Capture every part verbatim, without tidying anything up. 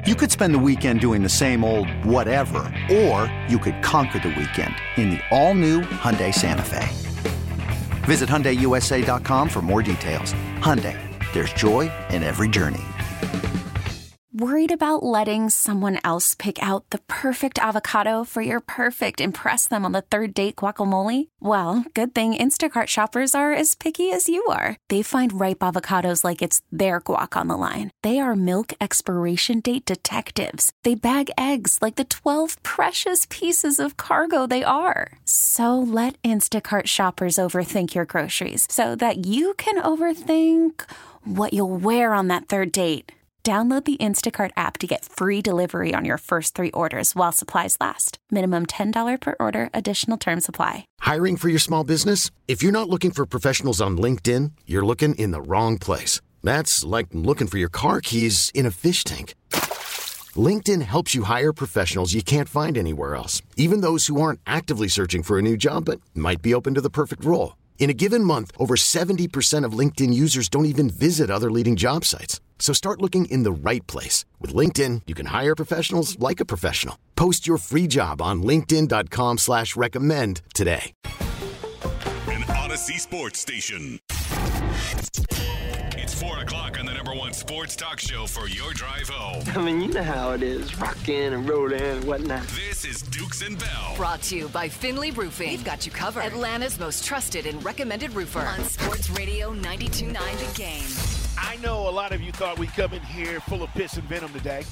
You could spend the weekend doing the same old whatever, or you could conquer the weekend in the all-new Hyundai Santa Fe. Visit Hyundai U S A dot com for more details. Hyundai, there's joy in every journey. Worried about letting someone else pick out the perfect avocado for your perfect impress them on the third date guacamole? Well, good thing Instacart shoppers are as picky as you are. They find ripe avocados like it's their guac on the line. They are milk expiration date detectives. They bag eggs like the twelve precious pieces of cargo they are. So let Instacart shoppers overthink your groceries so that you can overthink what you'll wear on that third date. Download the Instacart app to get free delivery on your first three orders while supplies last. Minimum ten dollars per order. Additional terms apply. Hiring for your small business? If you're not looking for professionals on LinkedIn, you're looking in the wrong place. That's like looking for your car keys in a fish tank. LinkedIn helps you hire professionals you can't find anywhere else, even those who aren't actively searching for a new job but might be open to the perfect role. In a given month, over seventy percent of LinkedIn users don't even visit other leading job sites. So start looking in the right place. With LinkedIn, you can hire professionals like a professional. Post your free job on linkedin dot com slash recommend today. An Odyssey Sports Station. It's four o'clock on the number one sports talk show for your drive home. I mean, you know how it is, rockin' and rollin' and whatnot. This is Dukes and Bell. Brought to you by Finley Roofing. We've got you covered. Atlanta's most trusted and recommended roofer. On Sports Radio ninety-two point nine The Game. I know a lot of you thought we'd come in here full of piss and venom today.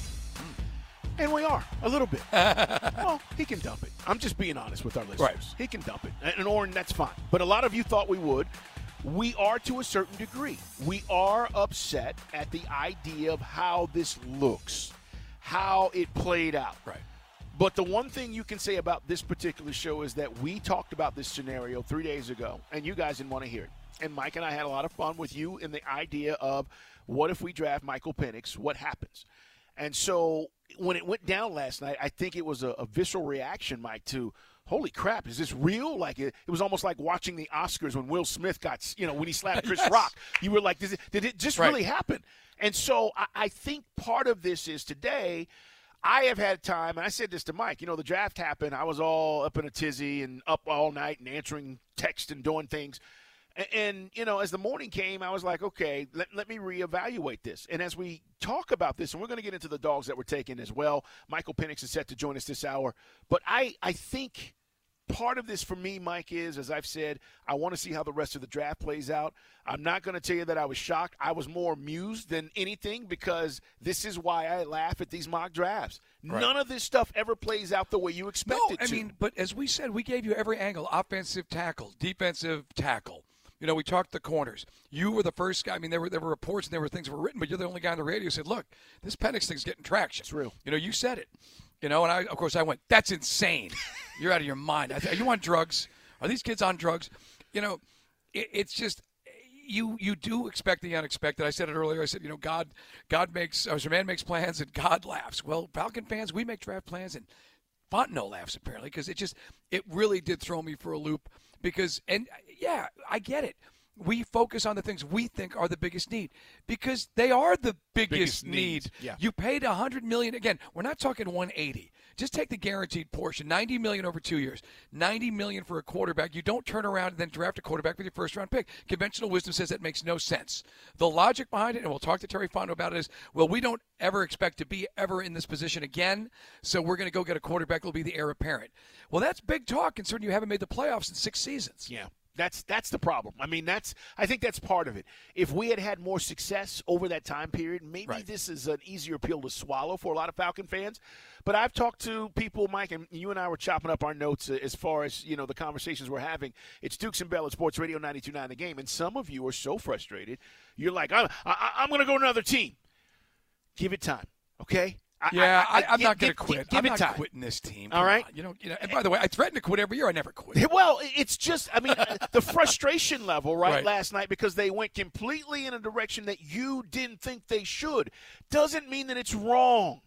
And we are, a little bit. Well, he can dump it. I'm just being honest with our listeners. Right. He can dump it. And, Oren, that's fine. But a lot of you thought we would. We are to a certain degree. We are upset at the idea of how this looks, how it played out. Right. But the one thing you can say about this particular show is that we talked about this scenario three days ago, and you guys didn't want to hear it. And Mike and I had a lot of fun with you in the idea of what if we draft Michael Penix, what happens? And so when it went down last night, I think it was a, a visceral reaction, Mike, to, holy crap, is this real? Like it, it was almost like watching the Oscars when Will Smith got, you know, when he slapped Chris Yes. Rock. You were like, did it, did it just Right. really happen? And so I, I think part of this is today – I have had time, and I said this to Mike, you know, the draft happened. I was all up in a tizzy and up all night and answering texts and doing things. And, and, you know, as the morning came, I was like, okay, let, let me reevaluate this. And as we talk about this, and we're going to get into the dogs that we're taking as well, Michael Penix is set to join us this hour. But I, I think part of this for me, Mike, is, as I've said, I want to see how the rest of the draft plays out. I'm not going to tell you that I was shocked. I was more amused than anything because this is why I laugh at these mock drafts. Right. None of this stuff ever plays out the way you expect no, it to. I mean, but as we said, we gave you every angle, offensive tackle, defensive tackle. You know, we talked the corners. You were the first guy. I mean, there were there were reports and there were things that were written, but you're the only guy on the radio who said, look, this Penix thing's getting traction. It's real. You know, you said it. You know, and I, of course, I went, that's insane. You're out of your mind. I th- are you on drugs? Are these kids on drugs? You know, it, it's just you you do expect the unexpected. I said it earlier. I said, you know, God God makes, or man makes plans and God laughs. Well, Falcon fans, we make draft plans and Fontenot laughs apparently because it just, it really did throw me for a loop because, and yeah, I get it. We focus on the things we think are the biggest need because they are the biggest, biggest need. Yeah. You paid one hundred million dollars. Again, we're not talking one hundred eighty. Just take the guaranteed portion, ninety million dollars over two years, ninety million dollars for a quarterback. You don't turn around and then draft a quarterback with your first-round pick. Conventional wisdom says that makes no sense. The logic behind it, and we'll talk to Terry Fontenot about it, is, well, we don't ever expect to be ever in this position again, so we're going to go get a quarterback that will be the heir apparent. Well, that's big talk considering you haven't made the playoffs in six seasons. Yeah. That's that's the problem. I mean, that's I think that's part of it. If we had had more success over that time period, maybe right. this is an easier pill to swallow for a lot of Falcon fans. But I've talked to people, Mike, and you and I were chopping up our notes as far as, you know, the conversations we're having. It's Dukes and Bell at Sports Radio ninety-two point nine The Game, and some of you are so frustrated. You're like, I'm, I, I'm going to go to another team. Give it time, okay? Yeah, I, I, I, I'm give, not going to give, quit. Give I'm it not time. quitting this team. All Come right. on. You know, you know. And by the way, I threaten to quit every year. I never quit. Well, it's just, I mean, the frustration level, right, right, last night because they went completely in a direction that you didn't think they should doesn't mean that it's wrong.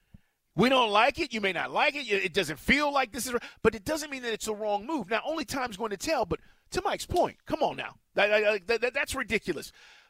We don't like it. You may not like it. It doesn't feel like this is, but it doesn't mean that it's a wrong move. Now, only time's going to tell. But to Mike's point, come on now, that, that, that, that's ridiculous.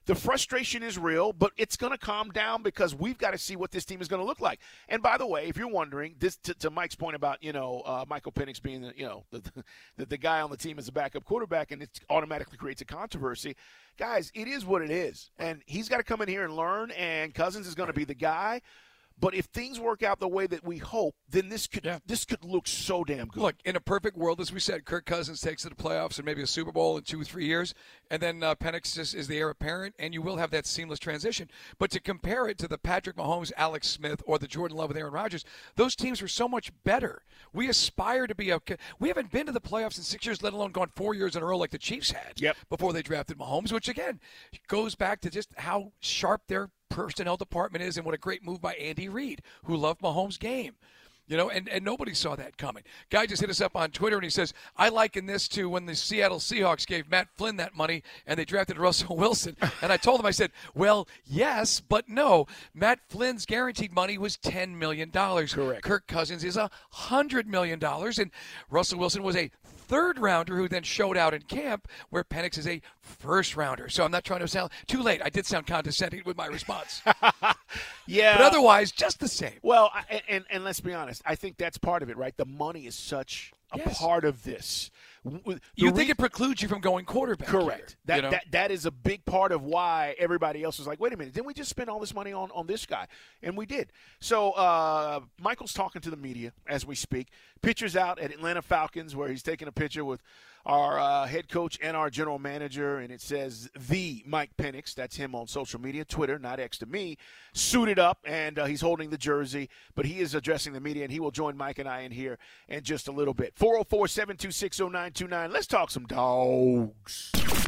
the frustration is real, but it's going to calm down because we've got to see what this team is going to look like. And by the way, if you're wondering, this to, to Mike's point about, you know, uh, Michael Penix being, the, you know, the, the, the guy on the team as a backup quarterback, and it automatically creates a controversy. Guys, it is what it is. And he's got to come in here and learn, and Cousins is going to be the guy. But if things work out the way that we hope, then this could yeah. this could look so damn good. Look, in a perfect world, as we said, Kirk Cousins takes to the playoffs and maybe a Super Bowl in two or three years, and then uh, Penix is, is the heir apparent, and you will have that seamless transition. But to compare it to the Patrick Mahomes, Alex Smith, or the Jordan Love with Aaron Rodgers, those teams were so much better. We aspire to be a – we haven't been to the playoffs in six years, let alone gone four years in a row like the Chiefs had yep. before they drafted Mahomes, which, again, goes back to just how sharp their – personnel department is, and what a great move by Andy Reid, who loved Mahomes' game. You know, and, and nobody saw that coming. Guy just hit us up on Twitter, and he says, I liken this to when the Seattle Seahawks gave Matt Flynn that money and they drafted Russell Wilson. And I told him, I said, well, yes, but no. Matt Flynn's guaranteed money was ten million dollars. Correct. Kirk Cousins is one hundred million dollars, and Russell Wilson was a third-rounder who then showed out in camp, where Penix is a first-rounder. So I'm not trying to sound too late. I did sound condescending with my response. Yeah. But otherwise, just the same. Well, I, and, and let's be honest. I think that's part of it, right? The money is such a yes. part of this. The you think re- it precludes you from going quarterback? Correct. Here, that, you know? that that is a big part of why everybody else was like, wait a minute, didn't we just spend all this money on, on this guy? And we did. So uh, Michael's talking to the media as we speak. Pictures out at Atlanta Falcons where he's taking a picture with our uh, head coach and our general manager, and it says the Mike Penix. That's him on social media, Twitter, not X to me, suited up, and uh, he's holding the jersey, but he is addressing the media, and he will join Mike and I in here in just a little bit. four oh four, seven two six, oh nine two nine. Let's talk some dogs.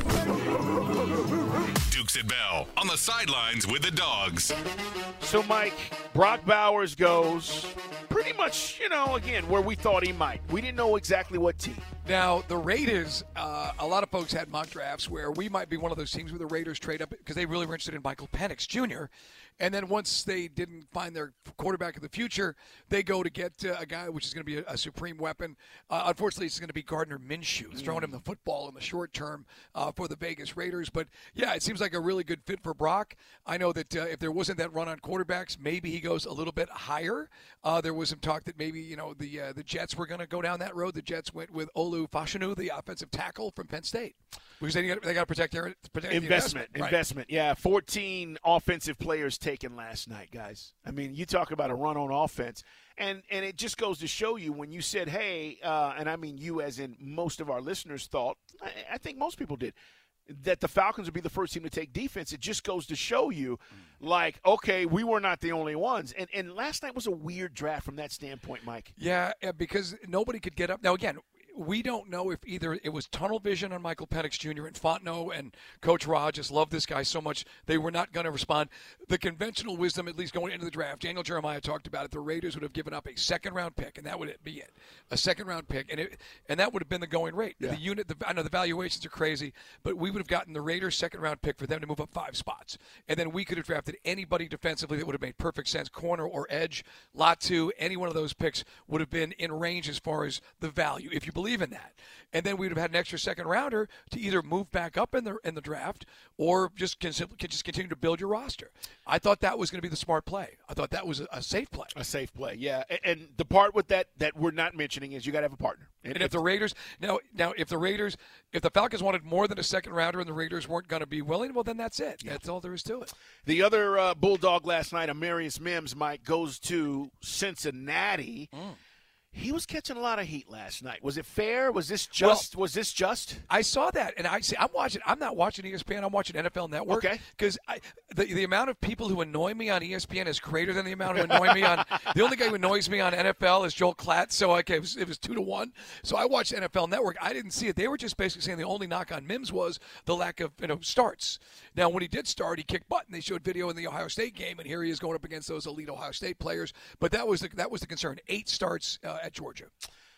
Dukes and Bell on the sidelines with the dogs. So, Mike, Brock Bowers goes pretty much, you know, again, where we thought he might. We didn't know exactly what team. Now, the Raiders, uh, a lot of folks had mock drafts where we might be one of those teams where the Raiders trade up because they really were interested in Michael Penix Junior And then once they didn't find their quarterback of the future, they go to get uh, a guy which is going to be a, a supreme weapon. Uh, unfortunately, it's going to be Gardner Minshew, mm. throwing him the football in the short term uh, for the Vegas Raiders. But, yeah, it seems like a really good fit for Brock. I know that uh, if there wasn't that run on quarterbacks, maybe he goes a little bit higher. Uh, there was some talk that maybe, you know, the uh, the Jets were going to go down that road. The Jets went with Olu Fashanu, the offensive tackle from Penn State. Because they got, they got to protect their protect investment. The investment, right. investment, yeah. fourteen offensive players taken last night, guys. I mean, you talk about a run on offense. And and it just goes to show you when you said, hey, uh, and I mean you as in most of our listeners thought, I, I think most people did, that the Falcons would be the first team to take defense. It just goes to show you, like, okay, we were not the only ones. And and last night was a weird draft from that standpoint, Mike. Yeah, because nobody could get up. Now, again, we don't know if either it was tunnel vision on Michael Penix Junior and Fontenot and Coach Rod just loved this guy so much they were not going to respond. The conventional wisdom, at least going into the draft, Daniel Jeremiah talked about it, the Raiders would have given up a second-round pick, and that would be it, a second-round pick, and it, and that would have been the going rate. Yeah. The unit, the, I know the valuations are crazy, but we would have gotten the Raiders' second-round pick for them to move up five spots, and then we could have drafted anybody defensively that would have made perfect sense, corner or edge, lot two, any one of those picks would have been in range as far as the value, if you believe in that. And then we would have had an extra second rounder to either move back up in the in the draft or just can, can just continue to build your roster. I thought that was going to be the smart play. I thought that was a, a safe play. A safe play, yeah. And, and the part with that that we're not mentioning is you got to have a partner. And, and if, if the Raiders now now if the Raiders if the Falcons wanted more than a second rounder and the Raiders weren't going to be willing, well then that's it. Yeah. That's all there is to it. The other uh, Bulldog last night, Amarius Mims, Mike, goes to Cincinnati. Mm. He was catching a lot of heat last night. Was it fair? Was this just? Well, was this just? I saw that, and I see. I'm watching. I'm not watching E S P N. I'm watching N F L Network. Okay. Because the the amount of people who annoy me on E S P N is greater than the amount who annoy me on. The only guy who annoys me on N F L is Joel Klatt. So okay, it was, it was two to one. So I watched N F L Network. I didn't see it. They were just basically saying the only knock on Mims was the lack of you know starts. Now when he did start, he kicked butt, and they showed video in the Ohio State game, and here he is going up against those elite Ohio State players. But that was the that was the concern. Eight starts uh, at Georgia.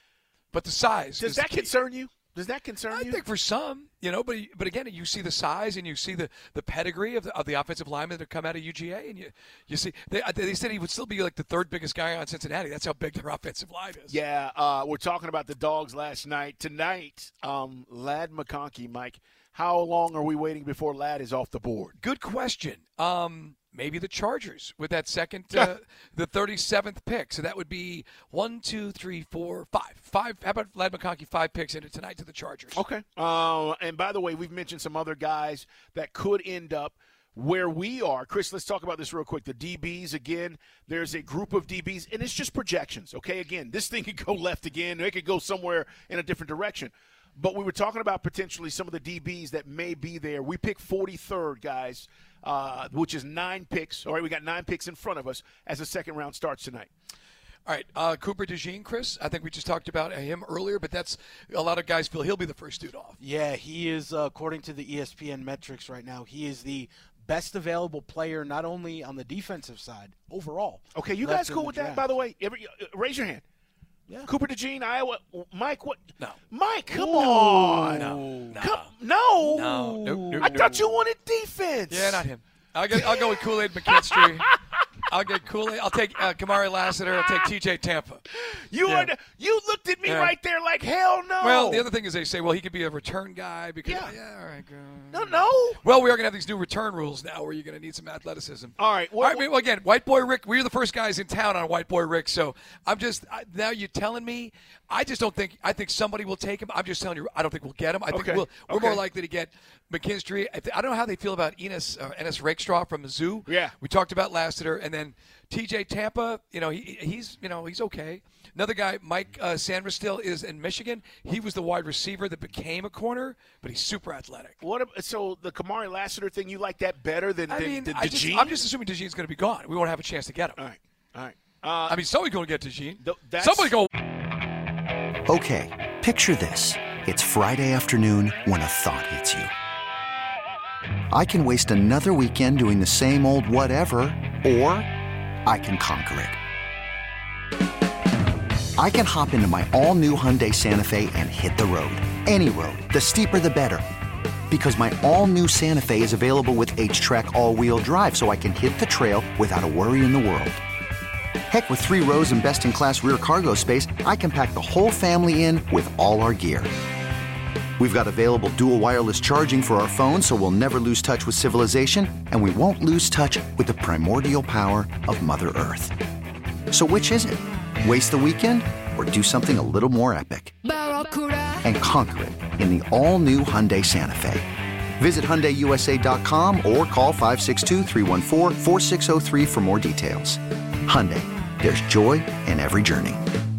But the size. Does that concern you? Does that concern I you? I think for some, you know, but but again, you see the size and you see the, the pedigree of the, of the offensive linemen that come out of U G A, and you you see they they said he would still be like the third biggest guy on Cincinnati. That's how big their offensive line is. Yeah, uh, we're talking about the Dogs last night. Tonight, um, Ladd McConkey, Mike. how long are we waiting before Ladd is off the board? Good question. Um, maybe the Chargers with that second, uh, the thirty-seventh pick. So that would be one, two, three, four, five. Five. How about Ladd McConkey, five picks into tonight to the Chargers? Okay. Uh, and by the way, we've mentioned some other guys that could end up where we are. Chris, let's talk about this real quick. The D Bs, again, there's a group of D Bs, and it's just projections, okay? Again, this thing could go left again. It could go somewhere in a different direction. But we were talking about potentially some of the D Bs that may be there. We picked forty-third, guys, uh, which is nine picks. All right, we got nine picks in front of us as the second round starts tonight. All right, uh, Cooper DeJean, Chris. I think we just talked about him earlier, but that's a lot of guys feel he'll be the first dude off. Yeah, he is, uh, according to the E S P N metrics right now, he is the best available player not only on the defensive side, overall. Okay, you guys cool with that, by the way? Every, uh, raise your hand. Yeah. Cooper DeJean, Iowa. Mike, what? No. Mike, come Ooh, on. No. No. Come, no. No. Nope, nope, I nope. thought you wanted defense. Yeah, not him. I'll, get, I'll go with Kool-Aid McKinstry. I'll get Kool-Aid. I'll take uh, Kamari Lassiter. I'll take T J Tampa. You yeah. are. The, you looked at me yeah. right there like hell no. Well, the other thing is they say, well, he could be a return guy because. Yeah. yeah all right. Go. No, no. Well, we are going to have these new return rules now where you're going to need some athleticism. All right. Well, all right. Well, again, White Boy Rick. We were the first guys in town on White Boy Rick, so I'm just I, now you're telling me. I just don't think. I think somebody will take him. I'm just telling you. I don't think we'll get him. I think okay. we'll, we're okay. more likely to get McKinstry. I, th- I don't know how they feel about Enes uh, Enes Rakestraw from Mizzou. Yeah. We talked about Lassiter, and then T J Tampa. You know, he he's you know he's okay. Another guy, Mike uh, Sanders, still is in Michigan. He was the wide receiver that became a corner, but he's super athletic. What? So the Kamari Lassiter thing, you like that better than, I than, mean, than I just, DeJean? I'm just assuming DeJean's going to be gone. We won't have a chance to get him. All right. All right. Uh, I mean, somebody's going to get DeJean. Th- that's... Somebody go. Okay, picture this. It's Friday afternoon when a thought hits you. I can waste another weekend doing the same old whatever, or I can conquer it. I can hop into my all-new Hyundai Santa Fe and hit the road. Any road. The steeper, the better. Because my all-new Santa Fe is available with H-Track all-wheel drive, so I can hit the trail without a worry in the world. Heck, with three rows and best-in-class rear cargo space, I can pack the whole family in with all our gear. We've got available dual wireless charging for our phones, so we'll never lose touch with civilization, and we won't lose touch with the primordial power of Mother Earth. So which is it? Waste the weekend or do something a little more epic? And conquer it in the all-new Hyundai Santa Fe. Visit Hyundai U S A dot com or call five six two, three one four, four six zero three for more details. Hyundai, there's joy in every journey.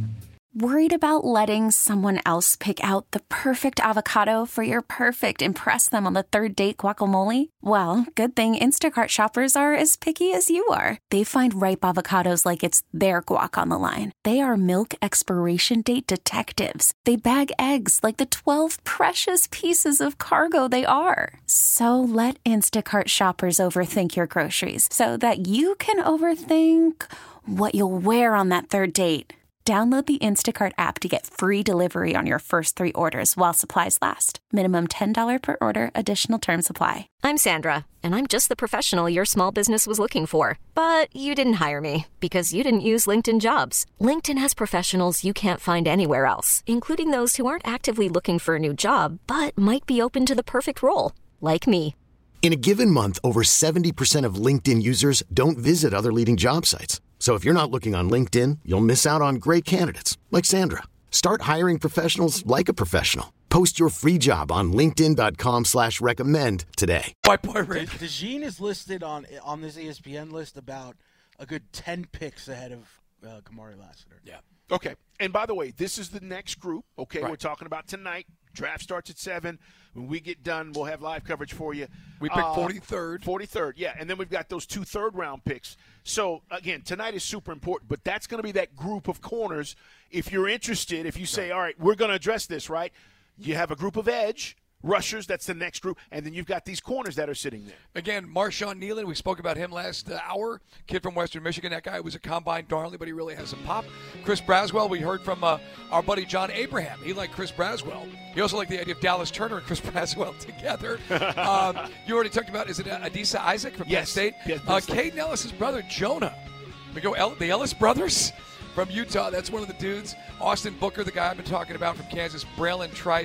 Worried about letting someone else pick out the perfect avocado for your perfect impress them on the third date guacamole? Well, good thing Instacart shoppers are as picky as you are. They find ripe avocados like it's their guac on the line. They are milk expiration date detectives. They bag eggs like the twelve precious pieces of cargo they are. So let Instacart shoppers overthink your groceries so that you can overthink what you'll wear on that third date. Download the Instacart app to get free delivery on your first three orders while supplies last. Minimum ten dollars per order. Additional terms apply. I'm Sandra, and I'm just the professional your small business was looking for. But you didn't hire me because you didn't use LinkedIn Jobs. LinkedIn has professionals you can't find anywhere else, including those who aren't actively looking for a new job, but might be open to the perfect role, like me. In a given month, over seventy percent of LinkedIn users don't visit other leading job sites. So if you're not looking on LinkedIn, you'll miss out on great candidates like Sandra. Start hiring professionals like a professional. Post your free job on linkedin dot com slash recommend today. White Boy Rick. DeJean is listed on on this E S P N list about a good ten picks ahead of uh, Kamari Lassiter. Yeah. Okay. And by the way, this is the next group, okay, right. we're talking about tonight. Draft starts at seven. When we get done, we'll have live coverage for you. We picked uh, forty-third. forty-third, yeah. And then we've got those two third-round picks. So, again, tonight is super important, but that's going to be that group of corners. If you're interested, if you say, all right, we're going to address this, right, you have a group of edge rushers, that's the next group, and then you've got these corners that are sitting there. Again, Marshawn Nealon, we spoke about him last uh, hour, kid from Western Michigan. That guy was a combine darling, but he really has some pop. Chris Braswell, we heard from uh, our buddy John Abraham. He liked Chris Braswell. He also liked the idea of Dallas Turner and Chris Braswell together. um, you already talked about, is it Adisa Isaac from yes. Penn State? Yes, uh, Caden Ellis' brother, Jonah. We go El- the Ellis brothers from Utah. That's one of the dudes. Austin Booker, the guy I've been talking about from Kansas. Braylon Trice.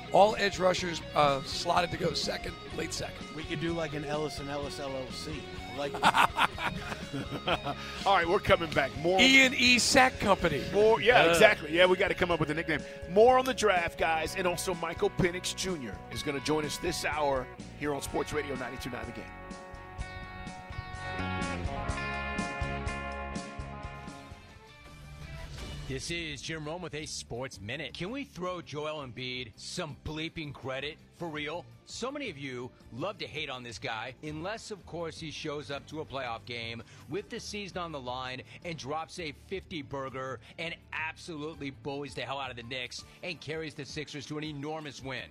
All edge rushers uh, slotted to go second, late second. We could do like an Ellis and Ellis L L C. I like All right, we're coming back. More E and E Sack Company. More, yeah, Uh. exactly. Yeah, we got to come up with a nickname. More on the draft, guys, and also Michael Penix Junior is going to join us this hour here on Sports Radio ninety-two point nine The Game. This is Jim Rome with a Sports Minute. Can we throw Joel Embiid some bleeping credit? For real? So many of you love to hate on this guy, unless, of course, he shows up to a playoff game with the season on the line and drops a fifty-burger and absolutely bullies the hell out of the Knicks and carries the Sixers to an enormous win.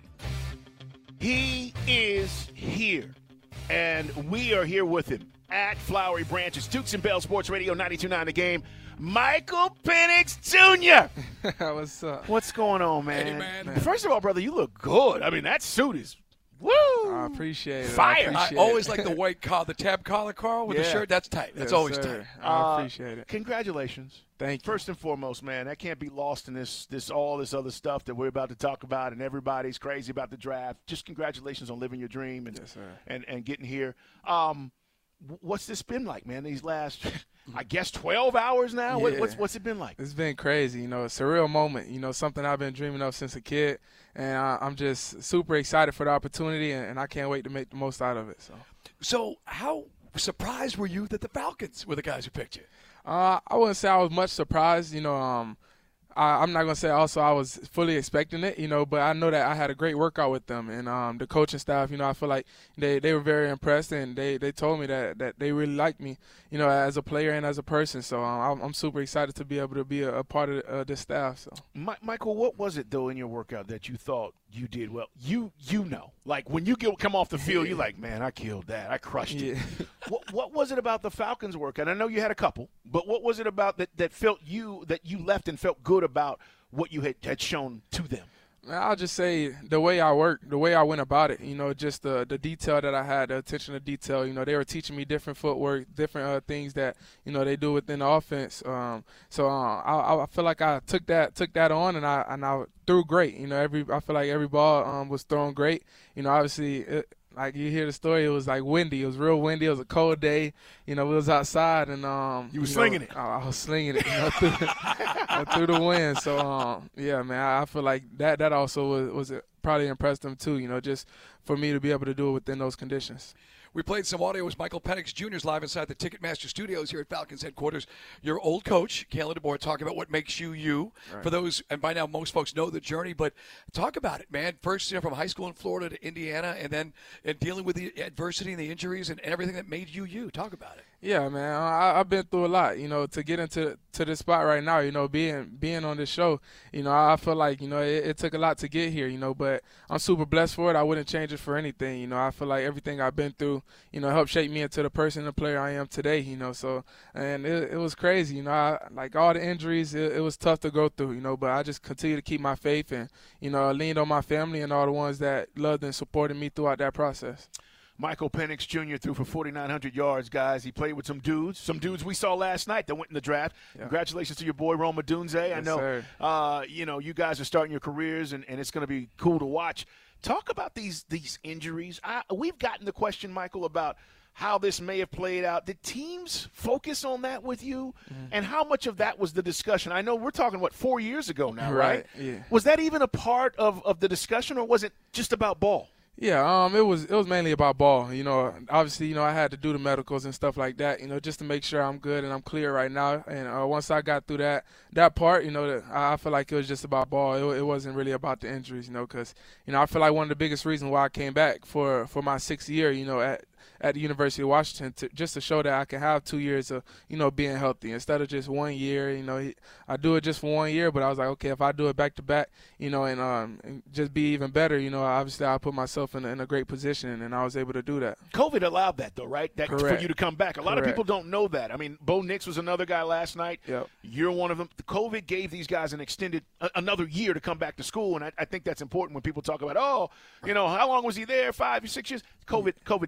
He is here, and we are here with him at Flowery Branches. Dukes and Bell Sports Radio ninety-two point nine The Game. Michael Penix Junior What's up? What's going on, man? Hey, man. First of all, brother, you look good. I mean, that suit is woo. I appreciate it. Fire. I, I appreciate always it. like the white collar, the tab collar, Carl, with the Yeah. shirt. That's tight. That's Yes, always sir. tight. I Uh, appreciate it. Congratulations. Thank you. First and foremost, man, that can't be lost in this this all this other stuff that we're about to talk about, and everybody's crazy about the draft. Just congratulations on living your dream and Yes, sir. and, and getting here. Um, wh- what's this been like, man? These last, I guess, twelve hours now. What, Yeah. what's what's it been like? It's been crazy, you know, a surreal moment, you know, something I've been dreaming of since a kid, and uh, I'm just super excited for the opportunity, and, and I can't wait to make the most out of it. So, So how surprised were you that the Falcons were the guys who picked you? uh, I wouldn't say I was much surprised, you know. Um, I, I'm not gonna say also I was fully expecting it, you know, but I know that I had a great workout with them, and um, the coaching staff, you know, I feel like they, they were very impressed, and they, they told me that, that they really liked me, you know, as a player and as a person. So um, I'm, I'm super excited to be able to be a, a part of uh, this staff. So. Mi- Michael, what was it though in your workout that you thought you did well? You you know, like when you get, come off the field, you're like, man, I killed that, I crushed it. Yeah. what what was it about the Falcons' workout? I know you had a couple, but what was it about that, that felt you that you left and felt good about what you had, had shown to them? I'll just say the way I worked, the way I went about it, you know, just the the detail that I had, the attention to detail. You know, they were teaching me different footwork, different uh, things that, you know, they do within the offense. Um, so uh, I, I feel like I took that took that on, and I and I threw great. You know, every I feel like every ball um, was thrown great. You know, obviously. It, Like you hear the story, it was like windy. It was real windy. It was a cold day. You know, we was outside, and um, You were know, slinging it. I, I was slinging it, you know, through, the, through the wind. So um, yeah, man, I feel like that that also was, was probably impressed them too. You know, just for me to be able to do it within those conditions. We played some audio with Michael Penix Junior live inside the Ticketmaster studios here at Falcons headquarters. Your old coach, Kalen DeBoer, talking about what makes you you. Right. For those, and by now most folks know the journey, but talk about it, man. First, you know, from high school in Florida to Indiana, and then and dealing with the adversity and the injuries and everything that made you you. Talk about it. Yeah, man, I, I've been through a lot, you know, to get into to this spot right now, you know, being being on this show, you know, I feel like, you know, it, it took a lot to get here, you know, but I'm super blessed for it. I wouldn't change it for anything, you know. I feel like everything I've been through, you know, helped shape me into the person and player I am today, you know, so, and it, it was crazy, you know, I, like all the injuries, it, it was tough to go through, you know, but I just continue to keep my faith and, you know, I leaned on my family and all the ones that loved and supported me throughout that process. Michael Penix Junior threw for forty-nine hundred yards, guys. He played with some dudes, some dudes we saw last night that went in the draft. Yeah. Congratulations to your boy, Rome Odunze. I Yes, know, sir. uh, you know, you guys are starting your careers, and, and it's going to be cool to watch. Talk about these these injuries. I, we've gotten the question, Michael, about how this may have played out. Did teams focus on that with you? Mm-hmm. And how much of that was the discussion? I know we're talking, what, four years ago now, right? Right, yeah. Was that even a part of, of the discussion, or was it just about ball? Yeah, um, it was it was mainly about ball. You know, obviously, you know, I had to do the medicals and stuff like that. You know, just to make sure I'm good and I'm clear right now. And uh, once I got through that that part, you know, I feel like it was just about ball. It, it wasn't really about the injuries, you know, because you know I feel like one of the biggest reasons why I came back for for my sixth year, you know, at at the University of Washington, to, just to show that I can have two years of, you know, being healthy instead of just one year. You know, I do it just for one year, but I was like, okay, if I do it back to back, you know, and, um, and just be even better, you know, obviously I put myself in a, in a great position, and I was able to do that. COVID allowed that, though, right? That, Correct. for you to come back. A lot Correct. of people don't know that. I mean, Bo Nix was another guy last night. Yep. You're one of them. The COVID gave these guys an extended a, another year to come back to school, and I, I think that's important when people talk about, oh, you know, how long was he there? Five, six years? COVID, COVID did that.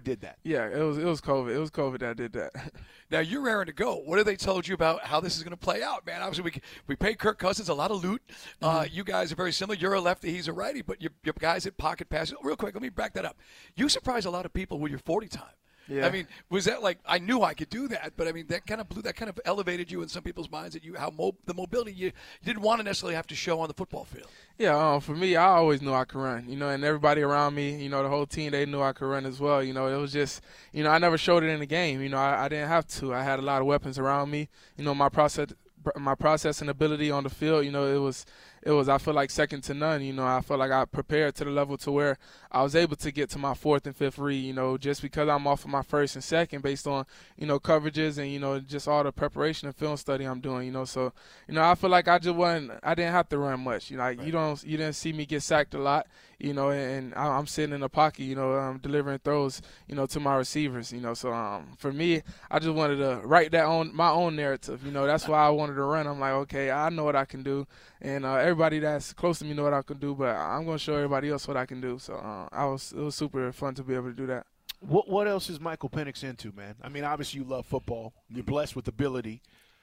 Yeah, it was it was COVID. It was COVID that did that. Now, you're raring to go. What have they told you about how this is going to play out, man? Obviously, we we pay Kirk Cousins a lot of loot. Mm-hmm. Uh, you guys are very similar. You're a lefty, he's a righty, but your, your guys at pocket passes. Real quick, let me back that up. You surprised a lot of people with your forty time. Yeah. I mean, was that like, I knew I could do that, but I mean, that kind of blew, that kind of elevated you in some people's minds that you, how mo- the mobility you, you didn't want to necessarily have to show on the football field. Yeah, um, for me, I always knew I could run, you know, and everybody around me, you know, the whole team, they knew I could run as well. You know, it was just, you know, I never showed it in the game. You know, I, I didn't have to. I had a lot of weapons around me. You know, my process, my processing ability on the field, you know, it was, it was, I feel like second to none. You know, I feel like I prepared to the level to where I was able to get to my fourth and fifth read, you know, just because I'm off of my first and second based on, you know, coverages and, you know, just all the preparation and film study I'm doing, you know. So, you know, I feel like I just wasn't, I didn't have to run much. You know, like, right. you don't, you didn't see me get sacked a lot, you know, and I'm sitting in the pocket, you know, um, delivering throws, you know, to my receivers, you know. So, um, for me, I just wanted to write that on my own narrative, you know. That's why I wanted to run. I'm like, okay, I know what I can do. And uh, everybody that's close to me know what I can do, but I'm going to show everybody else what I can do. So uh, I was it was super fun to be able to do that. What what else is Michael Penix into, man? I mean, obviously you love football. You're blessed with ability.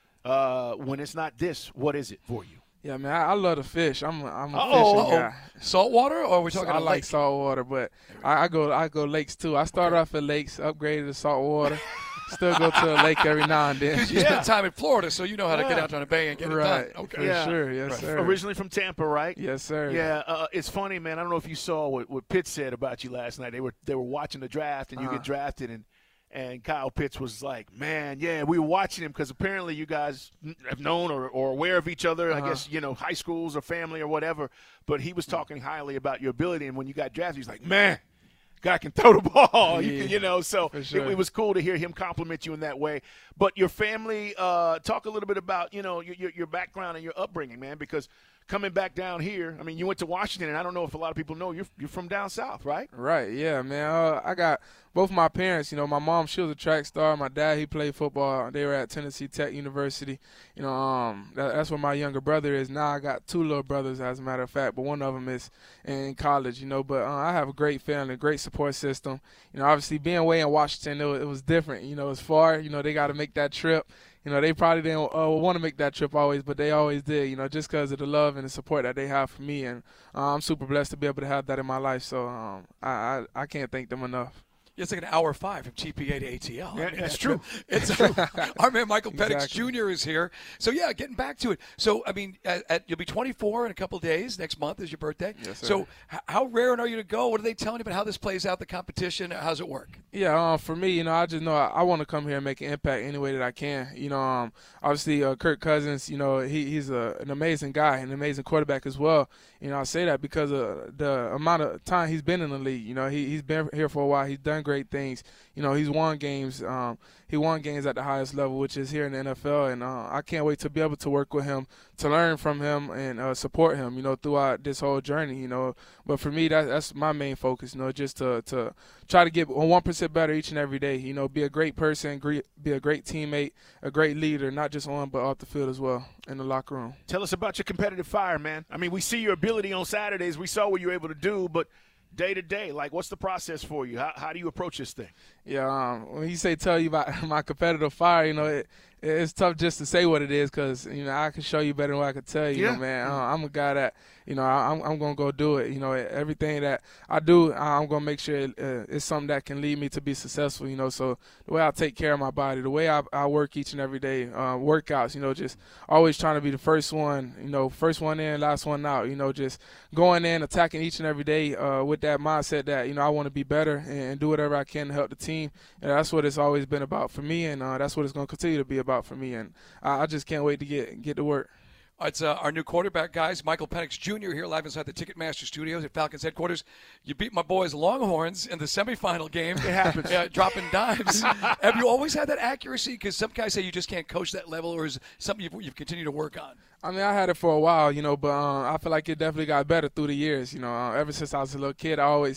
Uh, when it's not this, what is it for you? Yeah, man, I, I love to fish. I'm a, I'm a Uh-oh. fishing guy. Saltwater, or are we talking I about like lake? saltwater, but I, I go I go lakes too. I started okay. off at lakes, upgraded to saltwater. Still go to a lake every now and then. Because you yeah. spent time in Florida, so you know how to yeah. get out on a bay and get right. it done. Okay, for yeah. sure, yes, right. sir. Originally from Tampa, right? Yes, sir. Yeah, uh, it's funny, man. I don't know if you saw what, what Pitt said about you last night. They were they were watching the draft, and you uh-huh. get drafted, and and Kyle Pitts was like, "Man, yeah, we were watching him because apparently you guys have known or, or aware of each other. Uh-huh. I guess you know high schools or family or whatever." But he was talking highly about your ability, and when you got drafted, he's like, "Man, guy can throw the ball," yeah, you, can, you know. So sure. it, it was cool to hear him compliment you in that way. But your family, uh, talk a little bit about you know your, your your background and your upbringing, man. Because coming back down here, I mean, you went to Washington, and I don't know if a lot of people know you're you're from down south, right? Right. Yeah, man. Uh, I got both my parents. You know, my mom, she was a track star. My dad, he played football. They were at Tennessee Tech University. You know, um, that, that's where my younger brother is now. I got two little brothers, as a matter of fact, but one of them is in college. You know, but uh, I have a great family, great support system. You know, obviously being away in Washington, it was, it was different. You know, it's far. You know, they got to make that trip. You know, they probably didn't uh, want to make that trip always, but they always did, you know, just because of the love and the support that they have for me. And uh, I'm super blessed to be able to have that in my life. So um, I, I I can't thank them enough. It's like an hour five from T P A to A T L. Yeah, I mean, that's true. It's true. Our man Michael Penix Exactly. Junior is here. So, yeah, getting back to it. So, I mean, at, at, you'll be twenty-four in a couple of days. Next month is your birthday. Yes, sir. So, h- how raring are you to go? What are they telling you about how this plays out, the competition? How's it work? Yeah, um, for me, you know, I just know I, I want to come here and make an impact any way that I can. You know, um, obviously uh, Kirk Cousins, you know, he, he's a, an amazing guy, an amazing quarterback as well. You know, I say that because of the amount of time he's been in the league. You know, he, he's been here for a while. He's done great things. You know, he's won games. Um, he won games at the highest level, which is here in the N F L, and uh, I can't wait to be able to work with him, to learn from him, and uh, support him, you know, throughout this whole journey, you know. But for me, that, that's my main focus, you know, just to, to try to get one percent better each and every day, you know, be a great person, great, be a great teammate, a great leader, not just on but off the field as well, in the locker room. Tell us about your competitive fire, man. I mean, we see your ability on Saturdays. We saw what you were able to do, but day to day, like, what's the process for you? How, how do you approach this thing? Yeah, um, when you say tell you about my competitive fire, you know, it, it's tough just to say what it is because, you know, I can show you better than what I can tell you, yeah. you know, man. Uh, I'm a guy that, you know, I'm, I'm going to go do it. You know, everything that I do, I'm going to make sure it, uh, it's something that can lead me to be successful, you know. So the way I take care of my body, the way I, I work each and every day, uh, workouts, you know, just always trying to be the first one, you know, first one in, last one out, you know, just going in, attacking each and every day uh, with that mindset that, you know, I want to be better and, and do whatever I can to help the team. And that's what it's always been about for me, and uh, that's what it's going to continue to be about for me. And I, I just can't wait to get get to work. It's uh, our new quarterback, guys. Michael Penix Junior here live inside the Ticketmaster Studios at Falcons headquarters. You beat my boys Longhorns in the semifinal game. It happens. uh, dropping dimes. Have you always had that accuracy? Because some guys say you just can't coach that level, or is it something you've, you've continued to work on? I mean, I had it for a while, you know, but um, I feel like it definitely got better through the years. You know, uh, ever since I was a little kid, I always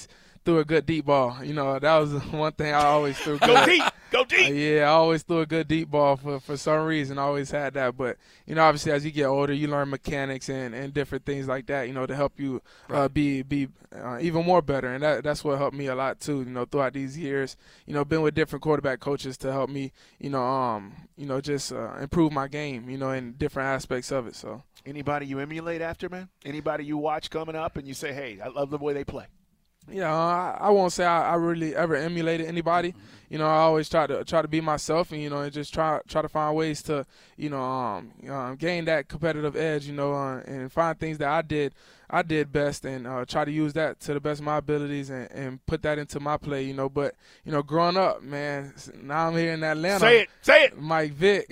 threw a good deep ball. You know, that was one thing I always threw good. Go deep. Go deep. Uh, yeah, I always threw a good deep ball for, for some reason. I always had that. But, you know, obviously as you get older, you learn mechanics and, and different things like that, you know, to help you uh, Right. be be uh, even more better. And that that's what helped me a lot, too, you know, throughout these years. You know, been with different quarterback coaches to help me, you know, um, you know, just uh, improve my game, you know, in different aspects of it. So. Anybody you emulate after, man? Anybody you watch coming up and you say, hey, I love the way they play? Yeah, uh, I, I won't say I, I really ever emulated anybody. You know, I always try to try to be myself, and you know, and just try try to find ways to, you know, um, uh, gain that competitive edge. You know, uh, and find things that I did I did best, and uh, try to use that to the best of my abilities, and, and put that into my play. You know, but you know, growing up, man, now I'm here in Atlanta. Say it, say it, Mike Vick.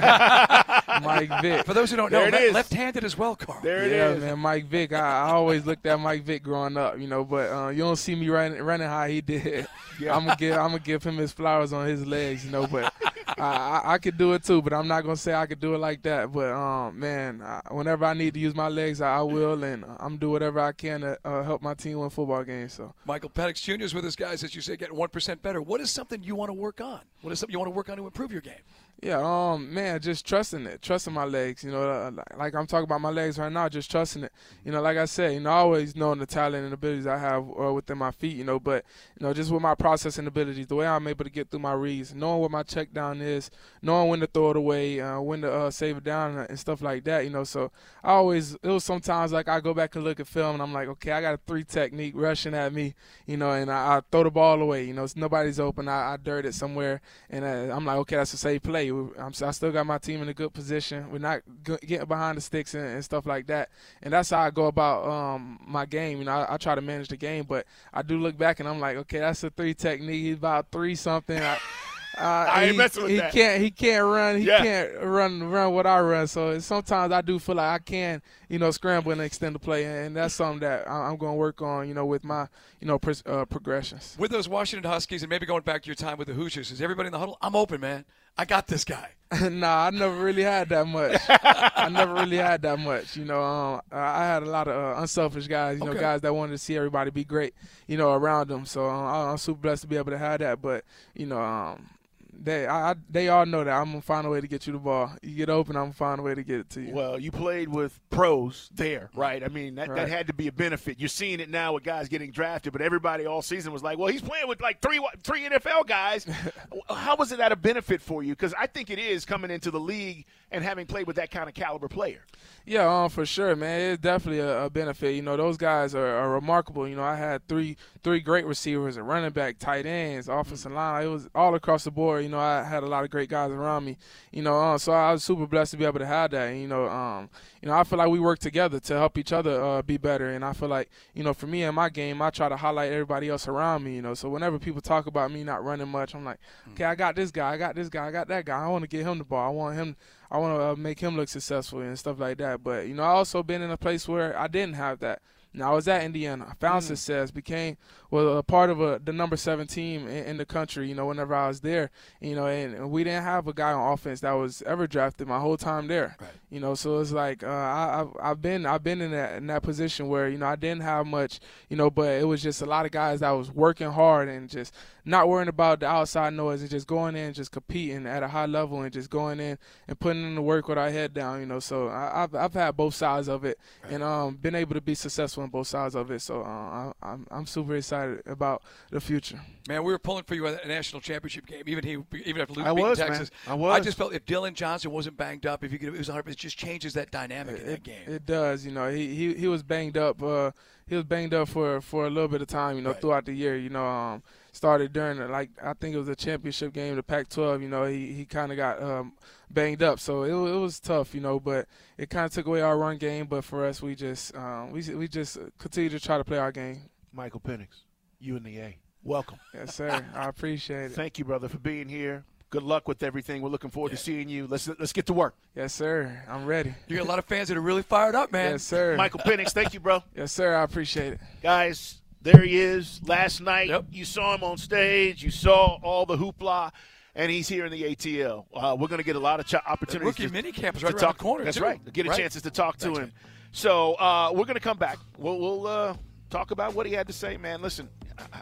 Mike Vick. For those who don't know, There it le- is. left-handed as well, Carl. There it yeah, is. man, Mike Vick. I, I always looked at Mike Vick growing up, you know, but uh, you don't see me running running how he did. Yeah. I'm gonna give I'm gonna give him his flowers on his legs, you know. But I, I, I could do it too, but I'm not gonna say I could do it like that. But um, man, I, whenever I need to use my legs, I, I will, and I'm do whatever I can to uh, help my team win football games. So Michael Penix Junior is with us, guys, as you say, getting one percent better. What is something you want to work on? What is something you want to work on to improve your game? Yeah, um, man, just trusting it, trusting my legs. You know, uh, like, like I'm talking about my legs right now, just trusting it. You know, like I said, you know, always knowing the talent and abilities I have uh, within my feet. You know, but you know, just with my processing abilities, the way I'm able to get through my reads, knowing what my check down is, knowing when to throw it away, uh, when to uh, save it down, and stuff like that. You know, so I always it was sometimes like I go back and look at film and I'm like, okay, I got a three technique rushing at me, you know, and I, I throw the ball away. You know, it's, nobody's open. I, I dirt it somewhere, and uh, I'm like, okay, that's a safe play. I'm, I still got my team in a good position. We're not g- getting behind the sticks and, and stuff like that. And that's how I go about um, my game. You know, I, I try to manage the game, but I do look back and I'm like, okay, that's a three technique. He's about three something. I, uh, I ain't he, messing with he that. can't. He can't run. He Yeah. can't run run what I run. So sometimes I do feel like I can, you know, scramble and extend the play, and that's something that I- I'm going to work on, you know, with my, you know, pres- uh, progressions. With those Washington Huskies, and maybe going back to your time with the Hoosiers, is everybody in the huddle? I'm open, man. I got this guy. Nah, I never really had that much. I never really had that much. You know, um, I had a lot of uh, unselfish guys, you know, Okay. guys that wanted to see everybody be great, you know, around them. So um, I- I'm super blessed to be able to have that. But, you know, um, they I, I, they all know that I'm going to find a way to get you the ball. You get open, I'm going to find a way to get it to you. Well, you played with pros there, right? I mean, that, that Right. had to be a benefit. You're seeing it now with guys getting drafted, but everybody all season was like, well, he's playing with like three three N F L guys. How was it that a benefit for you? Because I think it is coming into the league and having played with that kind of caliber player. Yeah, um, for sure, man. It's definitely a, a benefit. You know, those guys are, are remarkable. You know, I had three three great receivers, a running back, tight ends, offensive line. It was all across the board. You know, I had a lot of great guys around me. You know, uh, so I was super blessed to be able to have that. And, you know, um, you know, I feel like we work together to help each other uh, be better. And I feel like, you know, for me in my game, I try to highlight everybody else around me. You know, so whenever people talk about me not running much, I'm like, okay, I got this guy, I got this guy, I got that guy. I want to get him the ball. I want him. I want to uh, make him look successful and stuff like that. But, you know, I also been in a place where I didn't have that. Now, I was at Indiana. I found Mm. success, became well a part of a, the number seven team in, in the country, you know, whenever I was there. You know, and we didn't have a guy on offense that was ever drafted my whole time there. Right. You know, so it's like uh, I, I've, I've been I've been in that in that position where, you know, I didn't have much, you know, but it was just a lot of guys that was working hard and just not worrying about the outside noise and just going in and just competing at a high level and just going in and putting in the work with our head down, you know. So I, I've I've had both sides of it and um been able to be successful in both sides of it. So uh, I, I'm I'm super excited about the future. Man, we were pulling for you at a national championship game, even he, even after I losing was, Texas. man. I was. I just felt if Dylan Johnson wasn't banged up, if he could, it was one hundred percent, it just changes that dynamic in that It, game. it does, you know. He he he was banged up. Uh, he was banged up for, for a little bit of time, you know, Right. throughout the year. You know, um, started during the, like I think it was a championship game, the Pac twelve. You know, he he kind of got um, banged up, so it wa- it was tough, you know. But it kind of took away our run game. But for us, we just um, we we just continue to try to play our game. Michael Penix, U N the A. Welcome. Yes, sir. I appreciate it. Thank you, brother, for being here. Good luck with everything. We're looking forward to seeing you. Let's let's get to work. Yes, sir. I'm ready. You got a lot of fans that are really fired up, man. Yes, sir. Michael Penix, thank you, bro. Yes, sir. I appreciate it. Guys, there he is. Last night, Yep. you saw him on stage. You saw all the hoopla, and he's here in the A T L. Uh, we're going to get a lot of ch- opportunities. rookie to, mini camp is to right around talk. the corner, That's too. right. To get a Right. chances to talk to Thanks, him. man. So uh, we're going to come back. We'll, we'll uh, talk about what he had to say, man. Listen,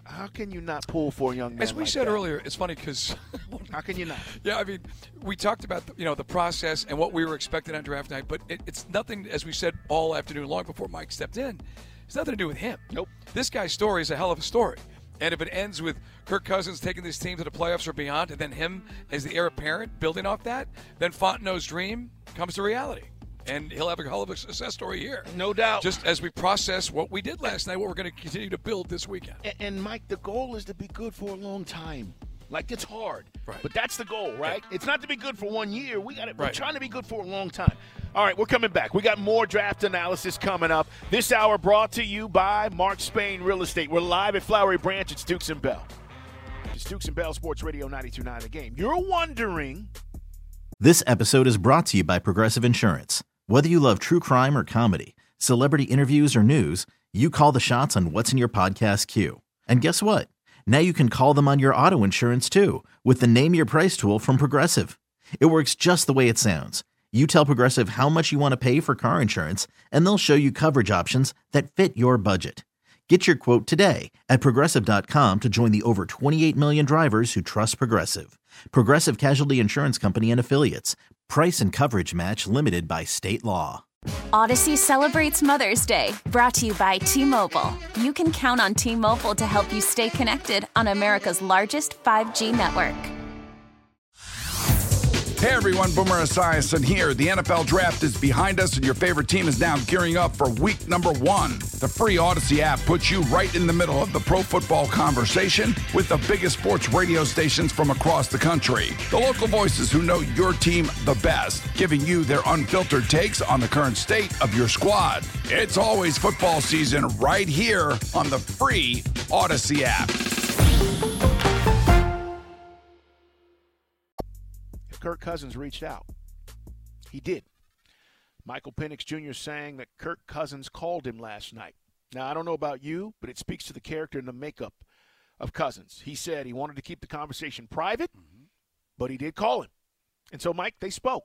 How can you not pull for a young man As we like said that? earlier, it's funny because how can you not? Yeah, I mean, we talked about the, you know the process and what we were expecting on draft night, but it, it's nothing. As we said all afternoon long before Mike stepped in, it's nothing to do with him. Nope. This guy's story is a hell of a story, and if it ends with Kirk Cousins taking this team to the playoffs or beyond, and then him as the heir apparent building off that, then Fontenot's dream comes to reality. And he'll have a hell of a success story here. No doubt. Just as we process what we did last night, what we're going to continue to build this weekend. And, and, Mike, the goal is to be good for a long time. Like, it's hard. Right. But that's the goal, right? Yeah. It's not to be good for one year. We got it. We're Right. trying to be good for a long time. All right, we're coming back. We got more draft analysis coming up. This hour brought to you by Mark Spain Real Estate. We're live at Flowery Branch. It's Dukes and Bell. It's Dukes and Bell Sports Radio ninety-two point nine The Game. You're wondering. This episode is brought to you by Progressive Insurance. Whether you love true crime or comedy, celebrity interviews or news, you call the shots on what's in your podcast queue. And guess what? Now you can call them on your auto insurance too with the Name Your Price tool from Progressive. It works just the way it sounds. You tell Progressive how much you want to pay for car insurance, and they'll show you coverage options that fit your budget. Get your quote today at Progressive dot com to join the over twenty-eight million drivers who trust Progressive. Progressive Casualty Insurance Company and Affiliates. Price and coverage match limited by state law. Odyssey celebrates Mother's Day, brought to you by T-Mobile. You can count on T-Mobile to help you stay connected on America's largest five G network. Hey everyone, Boomer Esiason here. The N F L Draft is behind us and your favorite team is now gearing up for week number one. The free Odyssey app puts you right in the middle of the pro football conversation with the biggest sports radio stations from across the country. The local voices who know your team the best, giving you their unfiltered takes on the current state of your squad. It's always football season right here on the free Odyssey app. Kirk Cousins reached out. He did. Michael Penix Junior saying that Kirk Cousins called him last night. Now, I don't know about you, but it speaks to the character and the makeup of Cousins. He said he wanted to keep the conversation private, mm-hmm. but he did call him. And so, Mike, they spoke.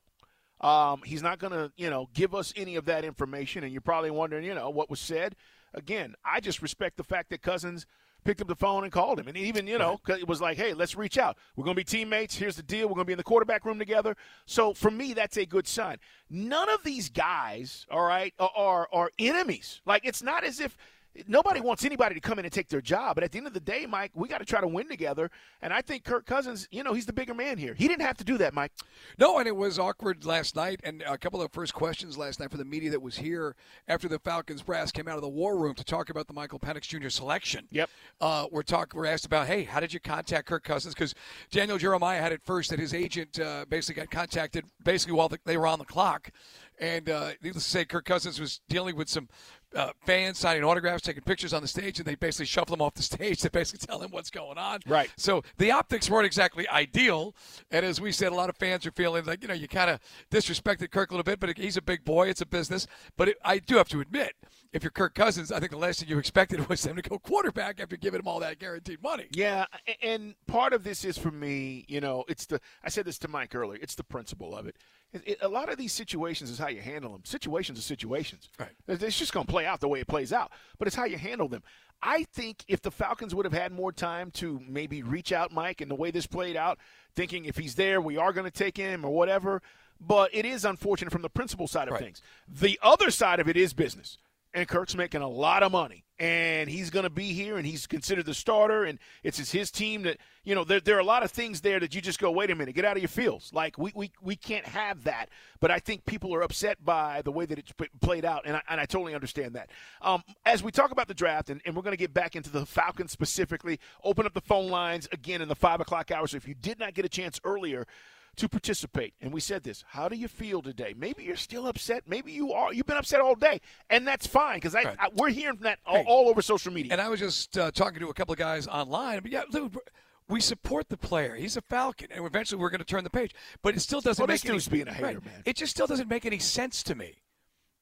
Um, he's not going to, you know, give us any of that information, and you're probably wondering, you know, what was said. Again, I just respect the fact that Cousins picked up the phone and called him. And even, you know, it was like, hey, let's reach out. We're going to be teammates. Here's the deal. We're going to be in the quarterback room together. So, for me, that's a good sign. None of these guys, all right, are, are enemies. Like, it's not as if – nobody wants anybody to come in and take their job. But at the end of the day, Mike, we got to try to win together. And I think Kirk Cousins, you know, he's the bigger man here. He didn't have to do that, Mike. No, and it was awkward last night. And a couple of first questions last night for the media that was here after the Falcons brass came out of the war room to talk about the Michael Penix Junior selection. Yep. Uh, we're, talk, we're asked about, hey, how did you contact Kirk Cousins? Because Daniel Jeremiah had it first that his agent uh, basically got contacted basically while the, they were on the clock. And uh, needless to say, Kirk Cousins was dealing with some uh, fans signing autographs, taking pictures on the stage, and they basically shuffle him off the stage to basically tell him what's going on. Right. So the optics weren't exactly ideal. And as we said, a lot of fans are feeling like, you know, you kind of disrespected Kirk a little bit, but he's a big boy. It's a business. But it, I do have to admit, if you're Kirk Cousins, I think the last thing you expected was them to go quarterback after giving him all that guaranteed money. Yeah, and part of this is for me, you know, it's the – I said this to Mike earlier. It's the principle of it. It, it. A lot of these situations is how you handle them. Situations are situations. Right. It's just going to play out the way it plays out, but it's how you handle them. I think if the Falcons would have had more time to maybe reach out, Mike, and the way this played out, thinking if he's there, we are going to take him or whatever, but it is unfortunate from the principle side of right. things. The other side of it is business. And Kirk's making a lot of money, and he's going to be here, and he's considered the starter, and it's his team that, you know, there, there are a lot of things there that you just go, wait a minute, get out of your feels. Like, we, we, we can't have that. But I think people are upset by the way that it's played out, and I, and I totally understand that. Um, as we talk about the draft, and, and we're going to get back into the Falcons specifically, open up the phone lines again in the five o'clock hour. So if you did not get a chance earlier to participate. And we said this, how do you feel today? Maybe you're still upset. Maybe you are. You've been upset all day. And that's fine because I, right. I, we're hearing that all, hey, all over social media. And I was just uh, talking to a couple of guys online. But, yeah, dude, we support the player. He's a Falcon. And eventually we're going to turn the page. But it still doesn't well, make this any dude's being a hater, right. man. It just still doesn't make any sense to me.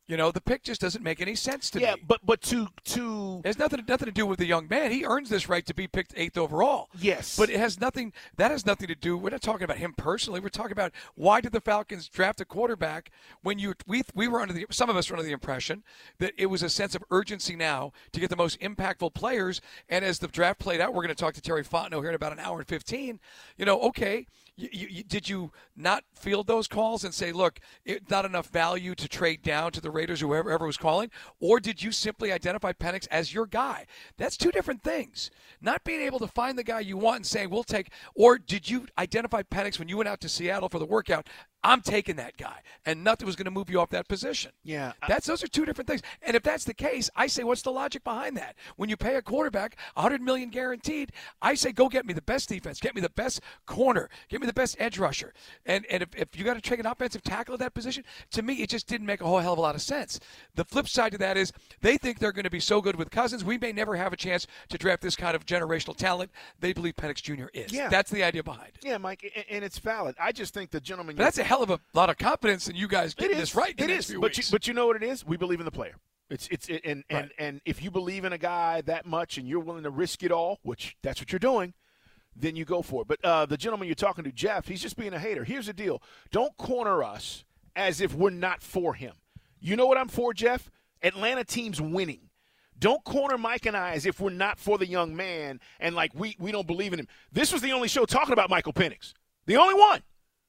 You know, the pick just doesn't make any sense to yeah, me. Yeah, but but to to it has nothing nothing to do with the young man. He earns this right to be picked eighth overall. Yes, but it has nothing. That has nothing to do. We're not talking about him personally. We're talking about why did the Falcons draft a quarterback when you we we were under the some of us were under the impression that it was a sense of urgency now to get the most impactful players. And as the draft played out, we're going to talk to Terry Fontenot here in about an hour and fifteen. You know, okay. You, you, you, did you not field those calls and say, look, it's not enough value to trade down to the Raiders, whoever ever was calling? Or did you simply identify Penix as your guy? That's two different things. Not being able to find the guy you want and saying, we'll take – or did you identify Penix when you went out to Seattle for the workout? I'm taking that guy, and nothing was going to move you off that position. Yeah. That's Those are two different things. And if that's the case, I say, what's the logic behind that? When you pay a quarterback one hundred million dollars guaranteed, I say go get me the best defense, get me the best corner, get me the best edge rusher. And and if, if you got to take an offensive tackle at that position, to me, it just didn't make a whole hell of a lot of sense. The flip side to that is they think they're going to be so good with Cousins, we may never have a chance to draft this kind of generational talent. They believe Penix Junior is. Yeah. That's the idea behind it. Yeah, Mike, and, and it's valid. I just think the gentleman. But that's a hell of a lot of confidence in you guys getting this right. The it next is, few but weeks. you, but you know what it is? We believe in the player. It's it's it, and Right. and and if you believe in a guy that much and you're willing to risk it all, which that's what you're doing, then you go for it. But uh, the gentleman you're talking to, Jeff, he's just being a hater. Here's the deal: don't corner us as if we're not for him. You know what I'm for, Jeff? Atlanta teams winning. Don't corner Mike and I as if we're not for the young man and like we we don't believe in him. This was the only show talking about Michael Penix, the only one.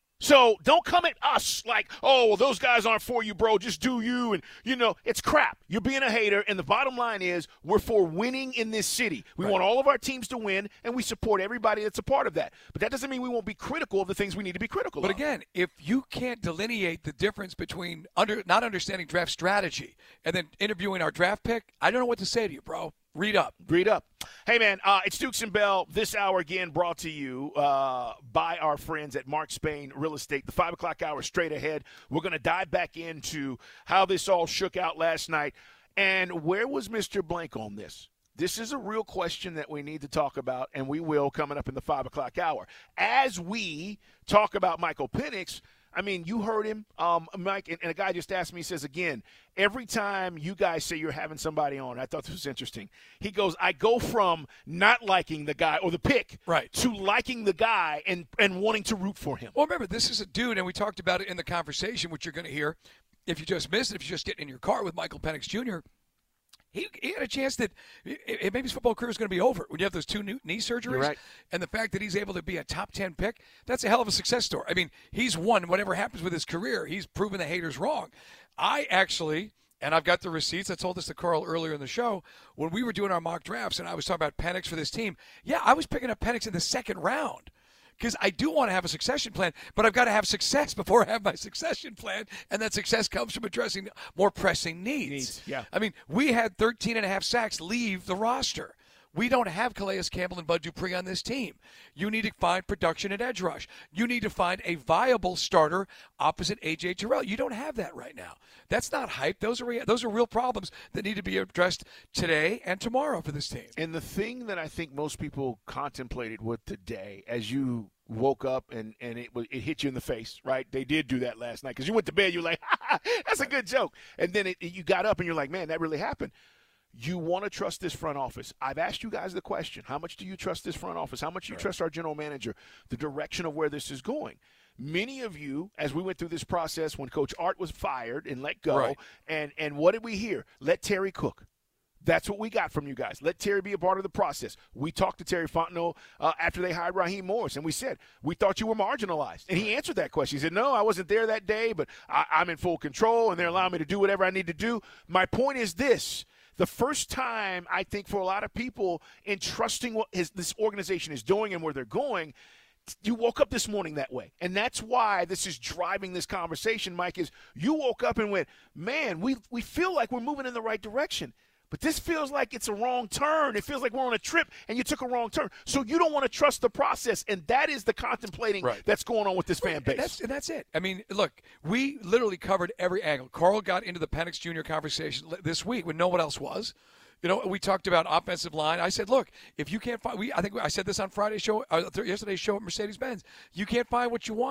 So don't come at us like, oh, well, those guys aren't for you, bro. Just do you. And, you know, it's crap. You're being a hater. And the bottom line is we're for winning in this city. We Right. want all of our teams to win, and we support everybody that's a part of that. But that doesn't mean we won't be critical of the things we need to be critical But of. again, if you can't delineate the difference between under not understanding draft strategy and then interviewing our draft pick, I don't know what to say to you, bro. Read up. Read up. Hey, man, uh, it's Dukes and Bell. This hour, again, brought to you uh, by our friends at Mark Spain Real Estate. The five o'clock hour straight ahead. We're going to dive back into how this all shook out last night. And where was Mister Blank on this? This is a real question that we need to talk about, and we will coming up in the five o'clock hour. As we talk about Michael Penix, I mean, you heard him, um, Mike, and, and a guy just asked me, he says, again, every time you guys say you're having somebody on, I thought this was interesting. He goes, I go from not liking the guy or the pick right. to liking the guy and, and wanting to root for him. Well, remember, this is a dude, and we talked about it in the conversation, which you're going to hear if you just missed it, if you just get in your car with Michael Penix Junior He, he had a chance that it, it, maybe his football career is going to be over when you have those two new knee surgeries. You're right. And the fact that he's able to be a top ten pick, that's a hell of a success story. I mean, he's won whatever happens with his career. He's proven the haters wrong. I actually, and I've got the receipts. I told this to Carl earlier in the show, when we were doing our mock drafts and I was talking about Penix for this team, yeah, I was picking up Penix in the second round. Because I do want to have a succession plan, but I've got to have success before I have my succession plan, and that success comes from addressing more pressing needs. Needs, yeah. I mean, we had thirteen and a half sacks leave the roster. We don't have Calais Campbell and Bud Dupree on this team. You need to find production at edge rush. You need to find a viable starter opposite A J Terrell. You don't have that right now. That's not hype. Those are rea- those are real problems that need to be addressed today and tomorrow for this team. And the thing that I think most people contemplated with today, as you woke up and, and it it hit you in the face, right? They did do that last night because you went to bed, you're like, that's a good joke. And then it, you got up and you're like, man, that really happened. You want to trust this front office. I've asked you guys the question. How much do you trust this front office? How much do you right. trust our general manager, the direction of where this is going? Many of you, as we went through this process when Coach Art was fired and let go, right. and, and what did we hear? Let Terry cook. That's what we got from you guys. Let Terry be a part of the process. We talked to Terry Fontenot uh, after they hired Raheem Morris, and we said, we thought you were marginalized. And he answered that question. He said, no, I wasn't there that day, but I, I'm in full control, and they're allowing me to do whatever I need to do. My point is this. The first time, I think, for a lot of people in trusting what his, this organization is doing and where they're going, you woke up this morning that way. And that's why this is driving this conversation, Mike, is you woke up and went, man, we we feel like we're moving in the right direction. But this feels like it's a wrong turn. It feels like we're on a trip and you took a wrong turn. So you don't want to trust the process. And that is the contemplating right. that's going on with this fan base. And that's, and that's it. I mean, look, we literally covered every angle. Carl got into the Penix Junior conversation this week when no one else was. You know, we talked about offensive line. I said, look, if you can't find – we I think I said this on Friday's show, uh, yesterday's show at Mercedes-Benz. You can't find what you want,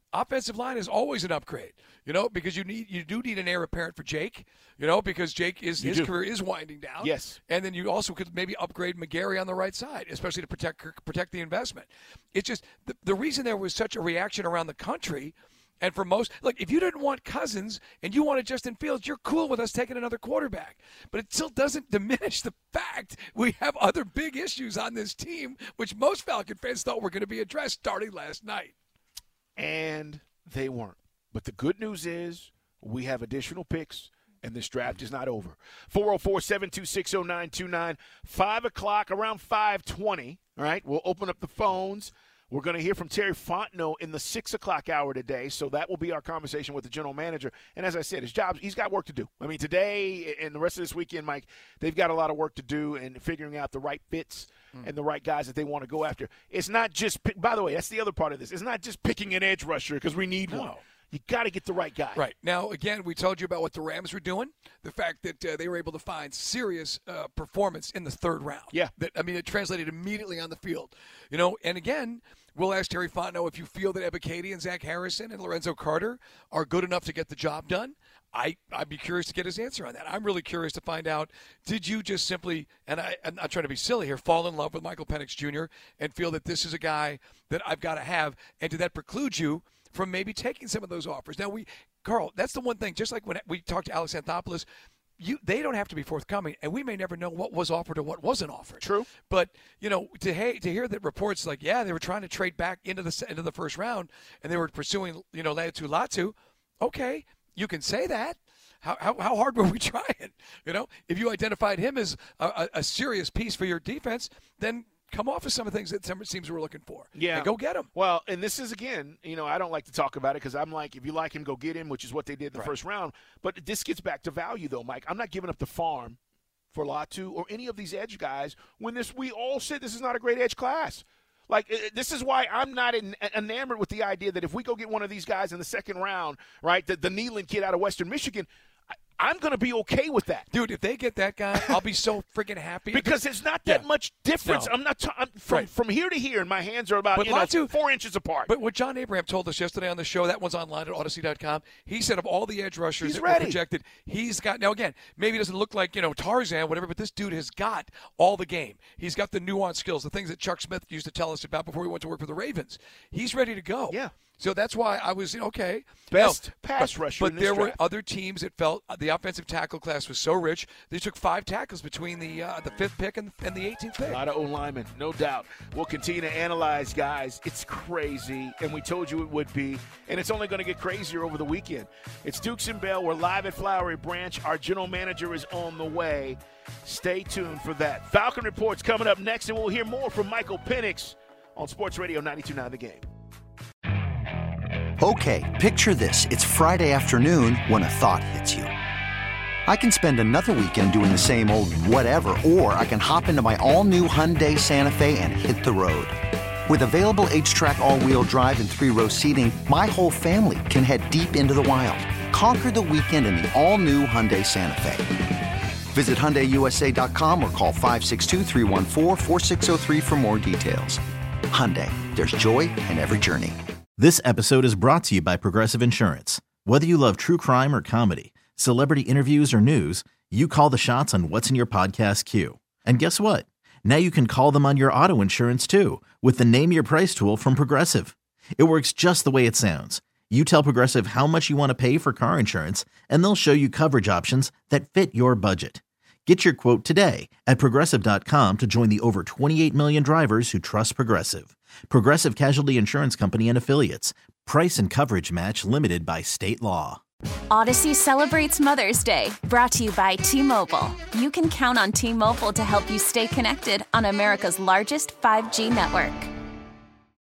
offensive line is always an upgrade, you know, because you need you do need an heir apparent for Jake, you know, because Jake is You his do. career is winding down. Yes. And then you also could maybe upgrade McGarry on the right side, especially to protect protect the investment. It's just the, the reason there was such a reaction around the country. And for most, look, if you didn't want Cousins and you wanted Justin Fields, you're cool with us taking another quarterback. But it still doesn't diminish the fact we have other big issues on this team, which most Falcon fans thought were going to be addressed starting last night. And they weren't. But the good news is we have additional picks, and this draft is not over. four oh four, seven two six, oh nine two nine, five o'clock, around five twenty, all right? We'll open up the phones. We're going to hear from Terry Fontenot in the six o'clock hour today, so that will be our conversation with the general manager. And as I said, his job, he's got work to do. I mean, today and the rest of this weekend, Mike, they've got a lot of work to do in figuring out the right fits mm. and the right guys that they want to go after. It's not just – by the way, that's the other part of this. It's not just picking an edge rusher because we need No. one. You got to get the right guy. Right. Now, again, we told you about what the Rams were doing, the fact that uh, they were able to find serious uh, performance in the third round. Yeah. That I mean, it translated immediately on the field. You know, and again, we'll ask Terry Fontenot if you feel that Ebiketie and Zach Harrison and Lorenzo Carter are good enough to get the job done. I, I'd be curious to get his answer on that. I'm really curious to find out, did you just simply, and I, I'm not trying to be silly here, fall in love with Michael Penix Junior and feel that this is a guy that I've got to have, and did that preclude you from maybe taking some of those offers? Now, we, Carl, that's the one thing, just like when we talked to Alex Anthopoulos, you, they don't have to be forthcoming, and we may never know what was offered or what wasn't offered. True. But, you know, to hey, to hear that reports like, yeah, they were trying to trade back into the into the first round, and they were pursuing, you know, Laiatu Latu, okay, you can say that. How, how, how hard were we trying? You know, if you identified him as a, a, a serious piece for your defense, then come off of some of the things that some teams were looking for. Yeah. And go get him. Well, and this is, again, you know, I don't like to talk about it because I'm like, if you like him, go get him, which is what they did in the Right. first round. But this gets back to value, though, Mike. I'm not giving up the farm for Latu or any of these edge guys when this we all said this is not a great edge class. Like, uh, this is why I'm not en- enamored with the idea that if we go get one of these guys in the second round, right, the, the Nealon kid out of Western Michigan, I, I'm going to be okay with that. Dude, if they get that guy, I'll be so freaking happy. Because there's not that Yeah. much difference. No. I'm not t- I'm from Right. from here to here, and my hands are about But you know, Latu- four inches apart. But what John Abraham told us yesterday on the show, that one's online at Odyssey dot com. He said of all the edge rushers He's that ready. were projected, he's got, now again, maybe he doesn't look like, you know, Tarzan, whatever, but this dude has got all the game. He's got the nuanced skills, the things that Chuck Smith used to tell us about before he went to work for the Ravens. He's ready to go. Yeah. So that's why I was, okay. Best No, pass but, rusher But in this there were draft. other teams that felt the offensive tackle class was so rich, they took five tackles between the uh, the fifth pick and, and the eighteenth pick. A lot of O-linemen, no doubt. We'll continue to analyze, guys. It's crazy, and we told you it would be, and it's only going to get crazier over the weekend. It's Dukes and Bell. We're live at Flowery Branch. Our general manager is on the way. Stay tuned for that. Falcon Report's coming up next, and we'll hear more from Michael Penix on Sports Radio ninety-two point nine The Game. Okay, picture this. It's Friday afternoon when a thought hits you. I can spend another weekend doing the same old whatever, or I can hop into my all-new Hyundai Santa Fe and hit the road. With available H-Track all-wheel drive and three-row seating, my whole family can head deep into the wild. Conquer the weekend in the all-new Hyundai Santa Fe. Visit Hyundai U S A dot com or call five six two, three one four, four six zero three for more details. Hyundai, there's joy in every journey. This episode is brought to you by Progressive Insurance. Whether you love true crime or comedy, celebrity interviews or news, you call the shots on what's in your podcast queue. And guess what? Now you can call them on your auto insurance too with the Name Your Price tool from Progressive. It works just the way it sounds. You tell Progressive how much you want to pay for car insurance, and they'll show you coverage options that fit your budget. Get your quote today at Progressive dot com to join the over twenty-eight million drivers who trust Progressive. Progressive Casualty Insurance Company and Affiliates. Price and coverage match limited by state law. Odyssey celebrates Mother's Day, brought to you by T-Mobile. You can count on T-Mobile to help you stay connected on America's largest five G network.